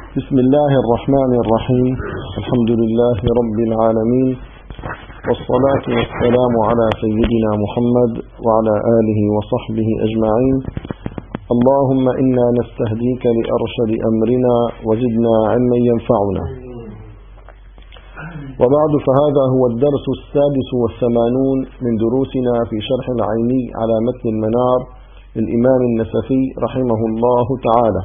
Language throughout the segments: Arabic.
بسم الله الرحمن الرحيم. الحمد لله رب العالمين، والصلاة والسلام على سيدنا محمد وعلى آله وصحبه أجمعين. اللهم إنا نستهديك لأرشد أمرنا وزدنا علما ينفعنا. وبعد، فهذا هو الدرس 86 من دروسنا في شرح العيني على متن المنار للإمام النسفي رحمه الله تعالى.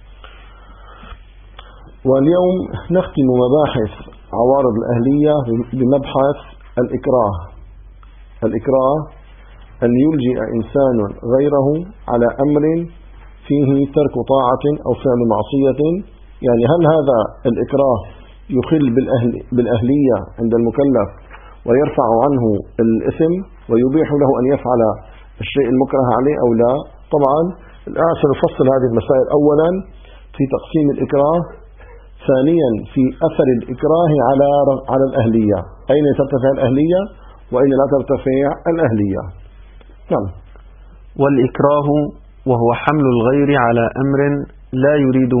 واليوم نختم مباحث عوارض الأهلية بمبحث الإكراه. الإكراه أن يلجئ إنسان غيره على أمر فيه ترك طاعة أو فعل معصية. يعني هل هذا الإكراه يخل بالأهلية عند المكلف ويرفع عنه الإثم ويبيح له أن يفعل الشيء المكره عليه أو لا؟ طبعا الآن سنفصل هذه المسائل. أولا في تقسيم الإكراه، ثانيا في أثر الإكراه على الأهلية، أين ترتفع الأهلية وأين لا ترتفع الأهلية. نعم. والإكراه وهو حمل الغير على أمر لا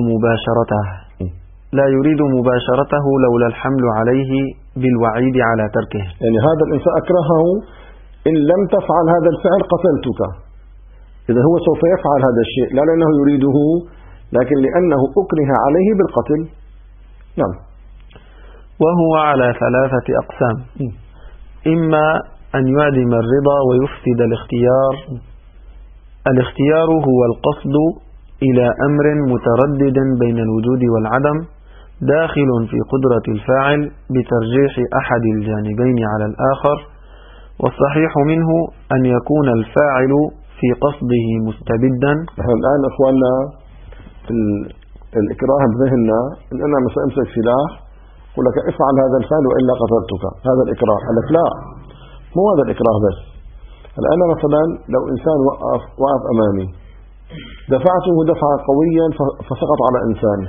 يريد مباشرته لولا الحمل عليه بالوعيد على تركه. يعني هذا الإنسان أكرهه، إن لم تفعل هذا الفعل قتلتك. إذا هو سوف يفعل هذا الشيء لا لأنه يريده، لكن لأنه أكره عليه بالقتل. نعم. وهو على 3 أقسام: إما أن يعدم الرضا ويفسد الاختيار. الاختيار هو القصد إلى أمر متردد بين الوجود والعدم، داخل في قدرة الفاعل بترجيح أحد الجانبين على الآخر. والصحيح منه أن يكون الفاعل في قصده مستبدا. الآن أخواننا الإكراه بذهننا إن أنا مثلا أمسك سلاح أقول لك افعل هذا الفعل وإلا قتلتك، هذا الإكراه. قال لك لا، مو هذا الإكراه بس. الآن مثلا لو إنسان وقف أمامي، دفعته دفعة قويا فسقط على إنسان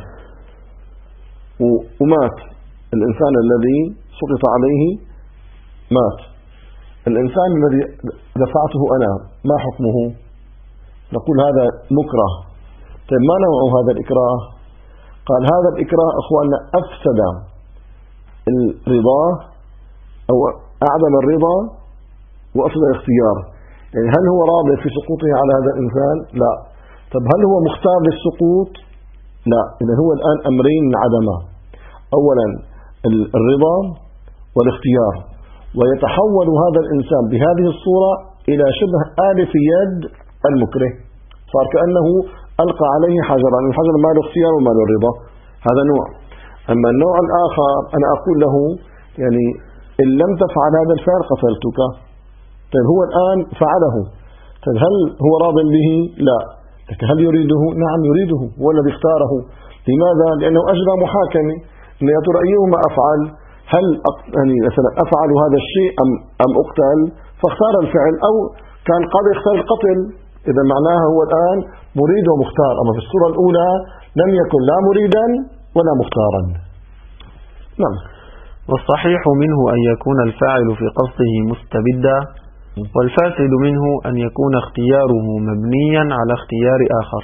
ومات. الإنسان الذي سقط عليه مات. الإنسان الذي دفعته أنا ما حكمه؟ نقول هذا مكره. طيب ما نوع هذا الإكراه؟ قال هذا الإكراه أخواننا أفسد الرضا أو أعدم الرضا وأفسد الاختيار. يعني هل هو راضي في سقوطه على هذا الإنسان؟ لا. طب هل هو مختار للسقوط؟ لا. إذا هو الآن أمرين انعدما: أولا الرضا والاختيار، ويتحول هذا الإنسان بهذه الصورة إلى شبه آل في يد المكره، صار كأنه ألقى عليه حجرا. الحجر ما له اختيار وما له رضا. هذا نوع. أما النوع الآخر أنا أقول له يعني إن لم تفعل هذا الفعل قتلتك. طيب هو الآن فعله، طيب هل هو راض به؟ لا. لكن هل يريده؟ نعم يريده، هو الذي اختاره. لماذا؟ لأنه أجرى محاكمة إن يا ترى أيهما أفعل، هل يعني مثلا أفعل هذا الشيء أم أقتل؟ فاختار الفعل، أو كان قد يختار القتل. إذا معناها هو الآن مريد ومختار. أما في الصورة الأولى لم يكن لا مريدا ولا مختارا. نعم. والصحيح منه أن يكون الفاعل في قصده مستبدا، والفاسد منه أن يكون اختياره مبنيا على اختيار آخر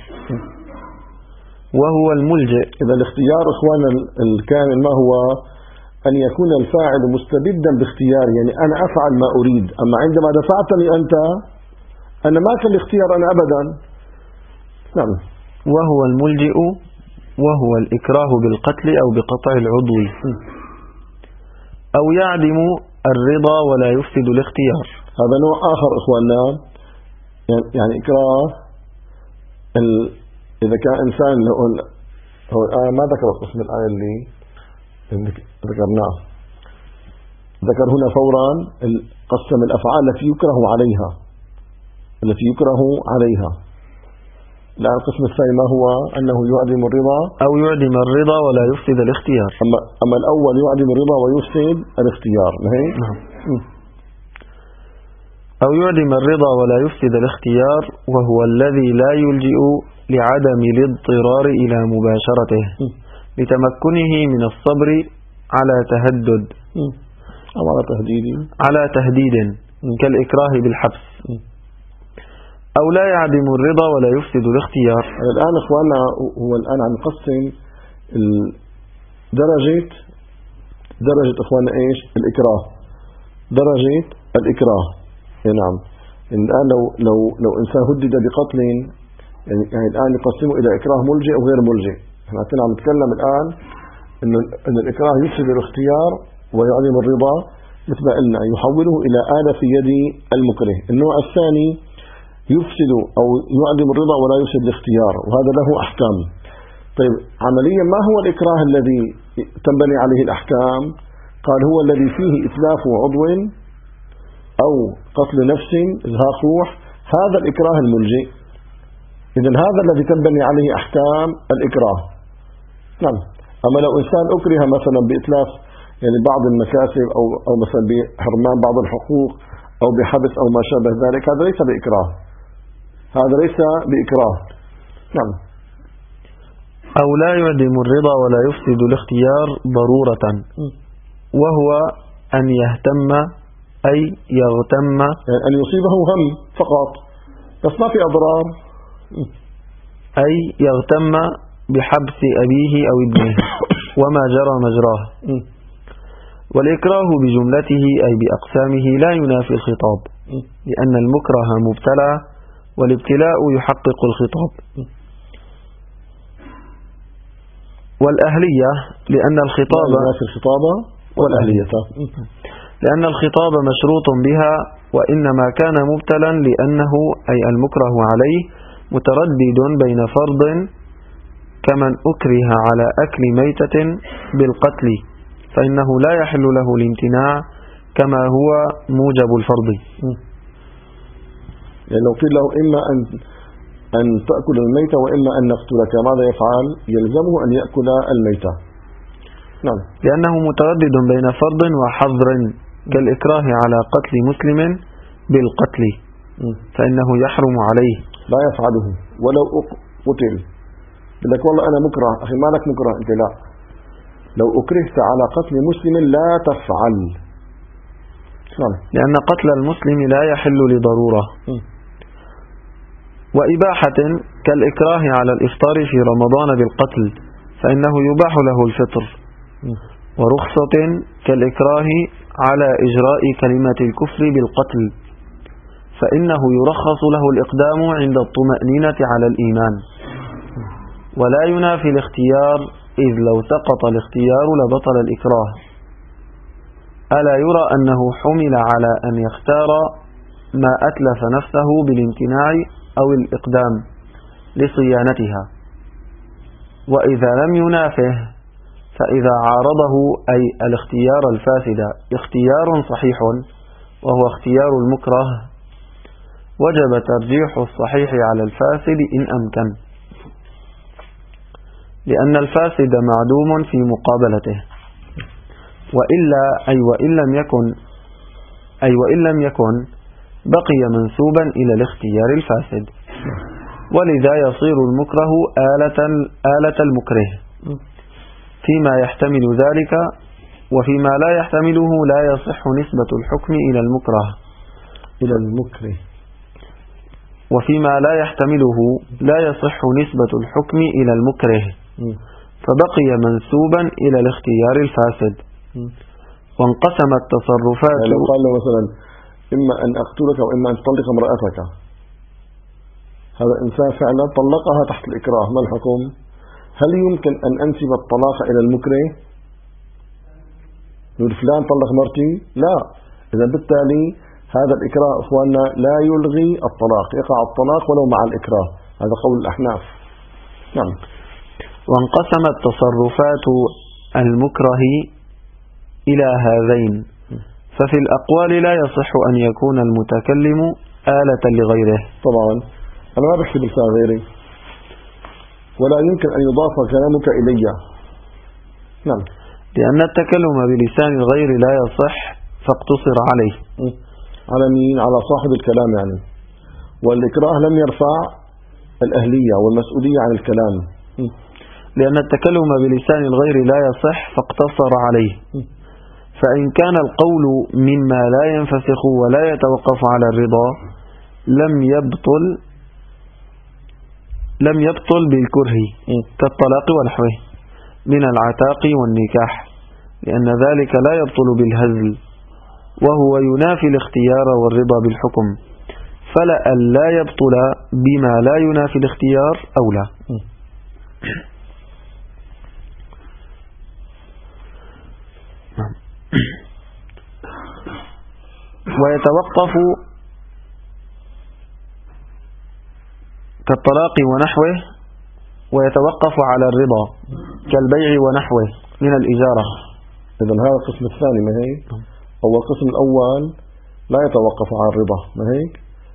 وهو الملجئ. إذا الاختيار إخوانا الكامل ما هو؟ أن يكون الفاعل مستبدا باختيار، يعني أنا أفعل ما أريد. أما عندما دفعتني أنت أنا ما كان الاختيار أنا أبدا. نعم. وهو الملجئ وهو الإكراه بالقتل أو بقطع العضو، أو يعدم الرضا ولا يفسد الاختيار. هذا نوع آخر إخواننا. يعني إكراه إذا كان إنسان هو الآن ما ذكر قسم الآية اللي ذكرناه، ذكر هنا فورا قسم الأفعال التي يكره عليها. لا، القسم الثاني ما هو؟ أنه يعدم الرضا أو يعدم الرضا ولا يفسد الاختيار. أما الأول يعدم الرضا ويفسد الاختيار. نعم. أو يعدم الرضا ولا يفسد الاختيار، وهو الذي لا يلجئ لعدم الاضطرار إلى مباشرته لتمكنه من الصبر على تهدد أو على تهديد كالإكراه بالحبس. أو لا يعدم الرضا ولا يفسد الاختيار. الآن إخواننا هو الآن عم يقسم درجة إخواننا إيش الإكراه، درجة الإكراه. نعم. الآن لو إنسان هدد بقتل، يعني الآن يقسمه إلى إكراه ملجئ وغير ملجئ. احنا كنا عم نتكلم الآن إن الإكراه يفسد الاختيار ويعدم الرضا، مثل ما قلنا يحوله إلى آلة في يد المكره. النوع الثاني يفسد أو يعدم الرضا ولا يفسد الاختيار، وهذا له أحكام. طيب عمليا ما هو الإكراه الذي تنبني عليه الأحكام؟ قال هو الذي فيه إتلاف عضو أو قتل نفس، إزهاق روح، هذا الإكراه الملجئ. إذن هذا الذي تنبني عليه أحكام الإكراه. نعم. أما لو إنسان أكره مثلا بإتلاف يعني بعض المكاسب أو مثلا بحرمان بعض الحقوق أو بحبس أو ما شابه ذلك، هذا ليس بإكراه، هذا ليس بإكراه. نعم. أو لا يعدم الرضا ولا يفسد الاختيار ضرورة، وهو أن يهتم أي يغتم، يعني أن يصيبه هم فقط بس ما في أضرار، أي يغتم بحبس أبيه أو ابنه وما جرى مجراه. والإكراه بجملته أي بأقسامه لا ينافي الخطاب، لأن المكره مبتلى والابتلاء يحقق الخطاب. والأهلية لأن الخطاب والأهلية لأن الخطاب مشروط بها، وإنما كان مبتلا لأنه أي المكره عليه متردد بين فرض كمن أكره على أكل ميتة بالقتل، فإنه لا يحل له الامتناع كما هو موجب الفرض. يعني لو قيل له إما أن تأكل الميتة وإما أن نقتلك، ماذا يفعل؟ يلزمه أن يأكل الميتة. نعم. لأنه متردد بين فرض وحظر، كالإكراه على قتل مسلم بالقتل، فإنه يحرم عليه، لا يفعله ولو قتل. يقول لك والله أنا مكره، أخي مالك مكره أنت؟ لا، لو أكرهت على قتل مسلم لا تفعل. نعم. لأن قتل المسلم لا يحل لضرورة. وإباحة كالإكراه على الإفطار في رمضان بالقتل، فإنه يباح له الفطر. ورخصة كالإكراه على إجراء كلمة الكفر بالقتل، فإنه يرخص له الإقدام عند الطمأنينة على الإيمان. ولا ينافي الاختيار، إذ لو سقط الاختيار لبطل الإكراه. ألا يرى أنه حمل على أن يختار ما أتلف نفسه بالامتناع أو الإقدام لصيانتها، وإذا لم ينافه فإذا عارضه أي الاختيار الفاسد اختيار صحيح وهو اختيار المكره، وجب ترجيح الصحيح على الفاسد إن أمكن، لأن الفاسد معدوم في مقابلته. وإلا وإن لم يكن بقي منسوبا إلى الاختيار الفاسد، ولذا يصير المكره آلة المكره فيما يحتمل ذلك، وفيما لا يحتمله لا يصح نسبة الحكم إلى المكره وفيما لا يحتمله لا يصح نسبة الحكم إلى المكره، فبقي منسوبا إلى الاختيار الفاسد. وانقسم التصرفات، يعني لو قال له مثلا إما أن أقتلك وإما أن تطلق امرأتك، هذا إنسان فعلا طلقها تحت الإكراه، ما الحكم؟ هل يمكن أن أنسب الطلاق إلى المكره؟ يقول فلان طلق مرتي؟ لا. إذا بالتالي هذا الإكراه أخواننا لا يلغي الطلاق، يقع الطلاق ولو مع الإكراه، هذا قول الأحناف. نعم. وانقسم التصرفات المكره إلى هذين، ففي الأقوال لا يصح أن يكون المتكلم آلة لغيره. طبعا أنا ما بحكي بلسان غيري، ولا يمكن أن يضاف كلامك إلي. نعم. لأن التكلم بلسان الغير لا يصح، فاقتصر عليه. على مين؟ على صاحب الكلام يعني. والإكراه لم يرفع الأهلية والمسؤولية عن الكلام. لأن التكلم بلسان الغير لا يصح، فاقتصر عليه. فإن كان القول مما لا ينفسخ ولا يتوقف على الرضا لم يبطل بالكره كالطلاق ونحوه، من العتاق والنكاح، لأن ذلك لا يبطل بالهزل، وهو ينافي الاختيار والرضا بالحكم، فلأن لا يبطل بما لا ينافي الاختيار أولى. ويتوقف كالطلاق ونحوه، ويتوقف على الرضا كالبيع ونحوه من الإجارة. إذن هذا القسم الثاني، ما هيك؟ أو القسم الأول لا يتوقف على الرضا، ما هيك؟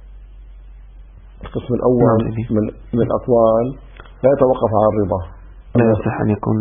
القسم الأول من الأقوال لا يتوقف على الرضا، لا يصح أن يكون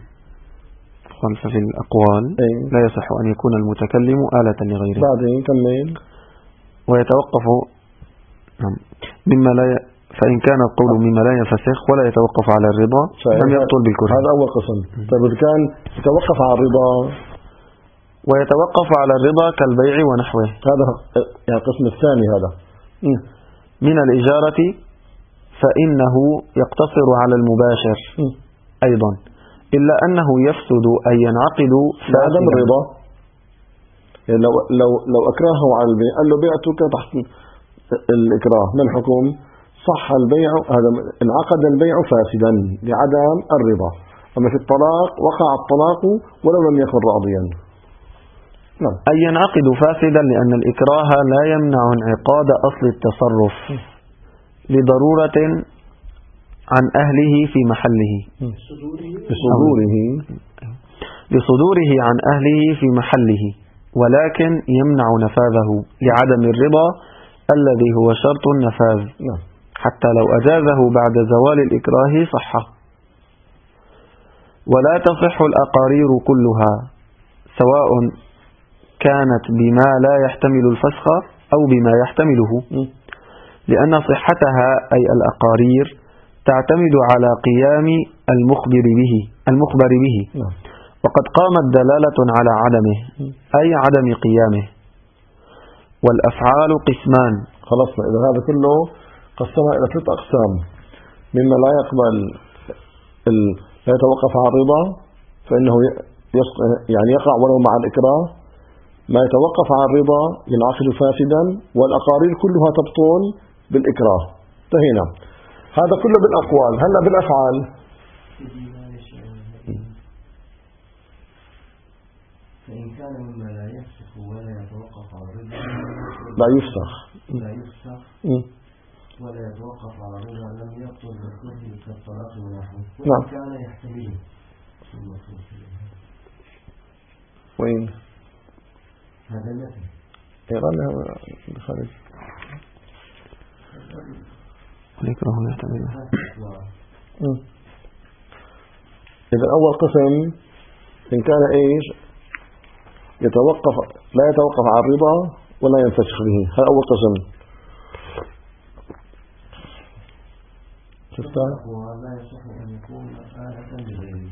في الأقوال لا يصح أن يكون المتكلم آلة لغيره. بعدين كمل. ويتوقف مما لا فإن كان القول مما لا ينفسخ ولا يتوقف على الرضا لم يبطل بالكره. هذا أول قسم. طيب إذا كان يتوقف على الرضا، ويتوقف على الرضا كالبيع ونحوه، هذا يعني القسم الثاني. هذا من الإجارة فإنه يقتصر على المباشر أيضا، إلا أنه يفسد أن ينعقد عدم الرضا. يعني لو أكرهه على البيع، قال له بعتك تحت الإكراه، ما الحكم؟ صح البيع، هذا انعقد البيع فاسدا لعدم الرضا. أما في الطلاق وقع الطلاق ولو لم يكن راضيا. نعم. أي ينعقد فاسدا لأن الإكراه لا يمنع انعقاد أصل التصرف لضرورة عن أهله في محله، لصدوره عن أهله في محله، ولكن يمنع نفاذه لعدم الرضا الذي هو شرط النفاذ. حتى لو أجازه بعد زوال الإكراه صح. ولا تصح الأقارير كلها، سواء كانت بما لا يحتمل الفسخ أو بما يحتمله، لأن صحتها أي الأقارير تعتمد على قيام المخبر به، وقد قامت دلالة على عدمه أي عدم قيامه. والأفعال قسمان. خلصنا. إذا هذا كله قسمها إلى 3 أقسام: مما لا يقبل لا يتوقف على الرضا فإنه يعني يقع ولو مع الإكراه، ما يتوقف على الرضا ينعقد فاسدا، والأقارير كلها تبطل بالإكراه. انتهينا. هذا كله بالأقوال. هلا بالأفعال. فإن كان مما لا يفسخ ولا يتوقف على الرضا لا يفسخ ولا يتوقف على الرضا لم يبطل بالكره كالطلاق ونحوه. نعم. كان يحتمله. وين هذا المثل إيران بخارج والإكراه يحتمله. إذا أول قسم إن كان إيش يتوقف، لا يتوقف على الرضا ولا ينفسخ به. هذا أول قسم. شفتها؟ ولا يصح أن يكون آلة لغيره.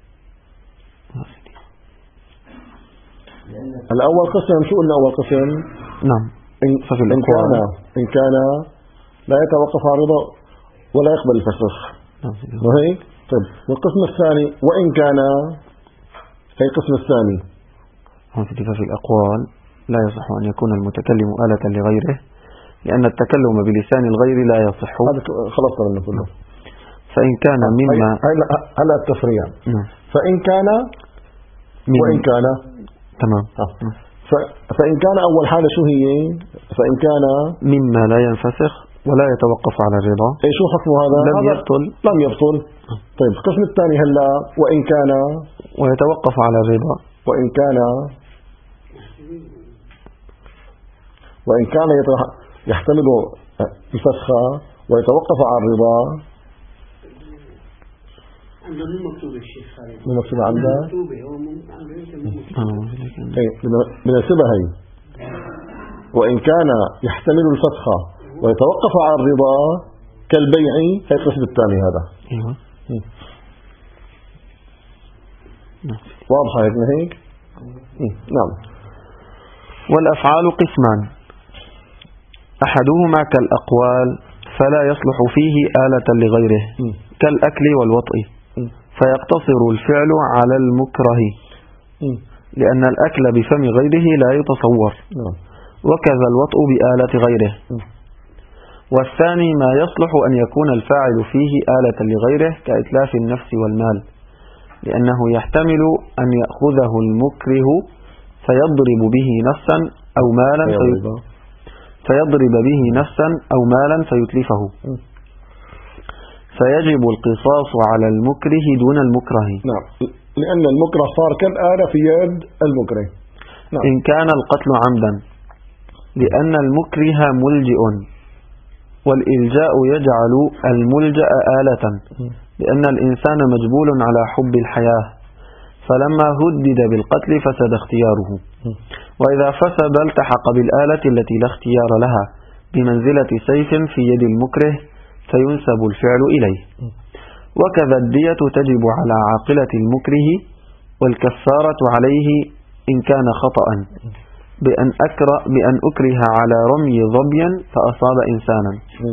الأول قسم شو قلنا؟ أول قسم نعم. إن كان لا يتوقف على الرضا ولا يقبل الفسخ، وهيك. طيب والقسم الثاني وإن كان، هي القسم الثاني. في الأقوال لا يصح أن يكون المتكلم آلة لغيره، لأن التكلم بلسان الغير لا يصح. هذا خلصنا منه كله. فإن كان مما هلا التفريع. فإن كان وإن كان. تمام. فإن كان أول حالة شو هي؟ فإن كان مما لا ينفسخ ولا يتوقف على الرضا. أي شو حكمه هذا؟ لم يبطل. طيب القسم الثاني هلا وإن كان ويتوقف على الرضا. وإن كان يحتمل الفسخ ويتوقف على الرضا. عنده مو مكتوب الشيخ خالد. مو مكتوب عنده؟ مكتوبة هو بنسبها هي. وإن كان يحتمل الفسخ ويتوقف على الرضا كالبيع، هي القسم الثاني هذا. أيوة. واضحة هيك؟ نعم. والأفعال قسمان: أحدهما كالأقوال فلا يصلح فيه آلة لغيره كالأكل والوطء، فيقتصر الفعل على المكره، لأن الأكل بفم غيره لا يتصور، وكذا الوطء بآلة غيره. والثاني ما يصلح أن يكون الفاعل فيه آلة لغيره كإتلاف النفس والمال، لأنه يحتمل أن يأخذه المكره فيضرب به نفسا أو مالا فيتلفه، فيجب القصاص على المكره دون المكره. نعم، لأن المكره صار كالآلة في يد المكره. نعم. إن كان القتل عمدا، لأن المكره ملجئ، والإلجاء يجعل الملجأ آلة، لأن الإنسان مجبول على حب الحياة، فلما هدد بالقتل فسد اختياره، وإذا فسد التحق بالآلة التي لا اختيار لها بمنزلة سيف في يد المكره فينسب الفعل إليه. وكذا الدية تجب على عاقلة المكره، والكفارة عليه إن كان خطأ بأن أكره على رمي ظبيا فأصاب إنسانا.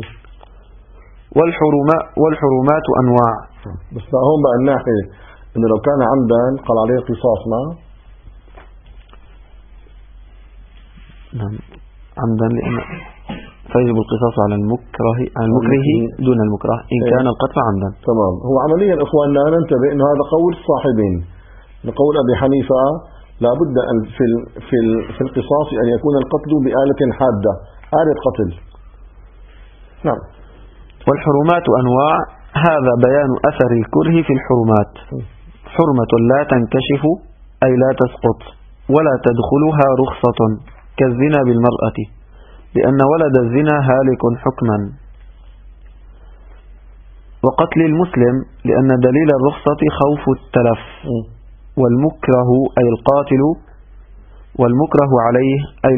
والحرمات أنواع. بس هون بقى الناحية إنه لو كان عمدا قال عليه قصاص، نعم عمدا، لأن فيجب القصاص على المكره دون المكره إن كان القتل عمدا. تمام. هو عمليا إخواننا ننتبه إنه هذا قول الصاحبين. لقول أبي حنيفة لا بد أن في القصاص أن يكون القتل بآلة حادة، آلة قتل. نعم. والحرمات أنواع، هذا بيان أثر الكره في الحرمات. حرمة لا تنكشف أي لا تسقط ولا تدخلها رخصة كالزنا بالمرأة، لأن ولد الزنا هالك حكما. وقتل المسلم، لأن دليل الرخصة خوف التلف. والمكره أي القاتل، والمكره عليه أي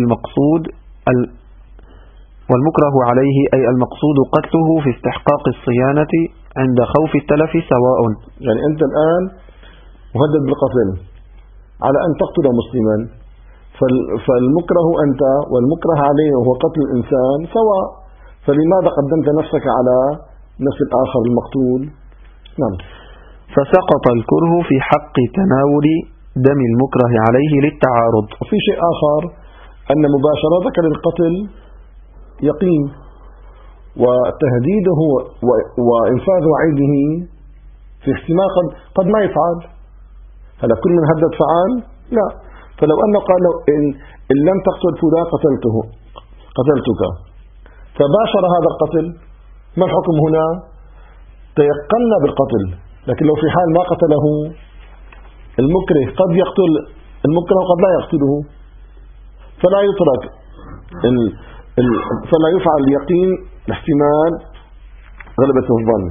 المقصود قتله في استحقاق الصيانة عند خوف التلف سواء. يعني أنت الآن مهدد بالقتل على أن تقتل مسلما، فالمكره أنت والمكره عليه وهو قتل الإنسان سواء، فلماذا قدمت نفسك على نفس الآخر المقتول؟ نعم. فسقط الكره في حق تناول دم المكره عليه للتعارض. وفي شيء آخر، أن مباشرتك للقتل يقين، وتهديده وإنفاذ وعيده في احتمال قد ما يفعل. هل كل من هدد فعل؟ لا. فلو أنه قال إن لم تقتل فلان قتلتك، فباشر هذا القتل، ما الحكم هنا؟ تيقنا بالقتل. لكن لو في حال ما قتله المكره قد يقتل المكره وقد لا يقتله، فلا يترك فلا يفعل اليقين لاحتمال غلبة الظن.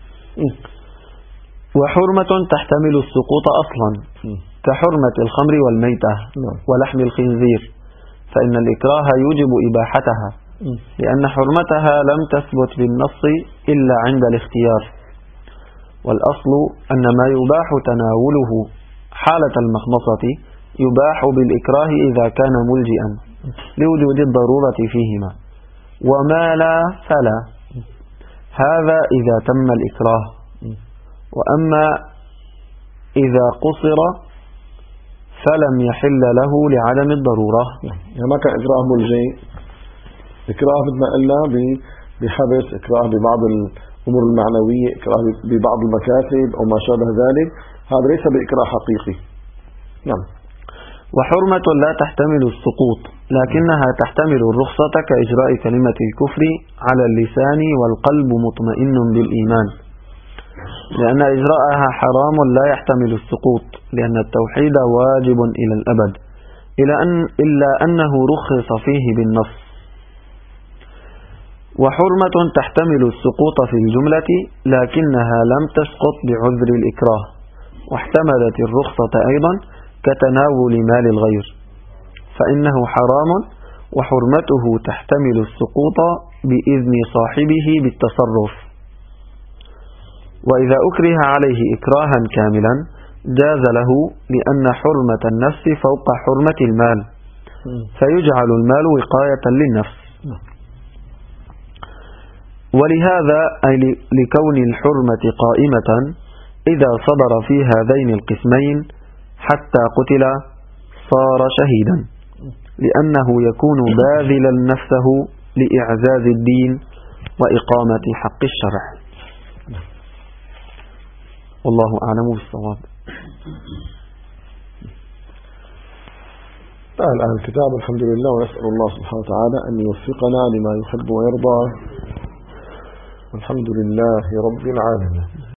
وحرمة تحتمل السقوط أصلا كحرمة الخمر والميتة ولحم الخنزير، فإن الإكراه يوجب إباحتها، لأن حرمتها لم تثبت بالنص إلا عند الاختيار. والأصل أن ما يباح تناوله حالة المخمصة يباح بالإكراه إذا كان ملجئا لوجود الضرورة فيهما، وما لا فلا، هذا إذا تم الإكراه. وأما إذا قصر فلم يحل له لعدم الضرورة. يعني ما كان إكراه ملجئ، إكراه مثل ما قلنا بحبس، إكراه ببعض الأمور المعنوية، إكراه ببعض المكاسب أو ما شابه ذلك، هذا ليس بإكراه حقيقي. نعم. وحرمة لا تحتمل السقوط، لكنها تحتمل الرخصة كإجراء كلمة الكفر على اللسان والقلب مطمئن بالإيمان، لأن إجراءها حرام لا يحتمل السقوط، لأن التوحيد واجب إلى الأبد إلا أنه رخص فيه بالنص. وحرمة تحتمل السقوط في الجملة، لكنها لم تسقط بعذر الإكراه، واحتملت الرخصة أيضا كتناول مال الغير، فإنه حرام، وحرمته تحتمل السقوط بإذن صاحبه بالتصرف. وإذا أكره عليه إكراها كاملا جاز له، لأن حرمة النفس فوق حرمة المال، فيجعل المال وقاية للنفس. ولهذا أي لكون الحرمة قائمة إذا صبر في هذين القسمين حتى قتل صار شهيدا، لأنه يكون باذلا نفسه لإعزاز الدين وإقامة حق الشرع. والله أعلم بالصواب. الآن الكتاب الحمد لله، ونسأل الله سبحانه وتعالى أن يوفقنا لما يحب ويرضى، والحمد لله رب العالمين.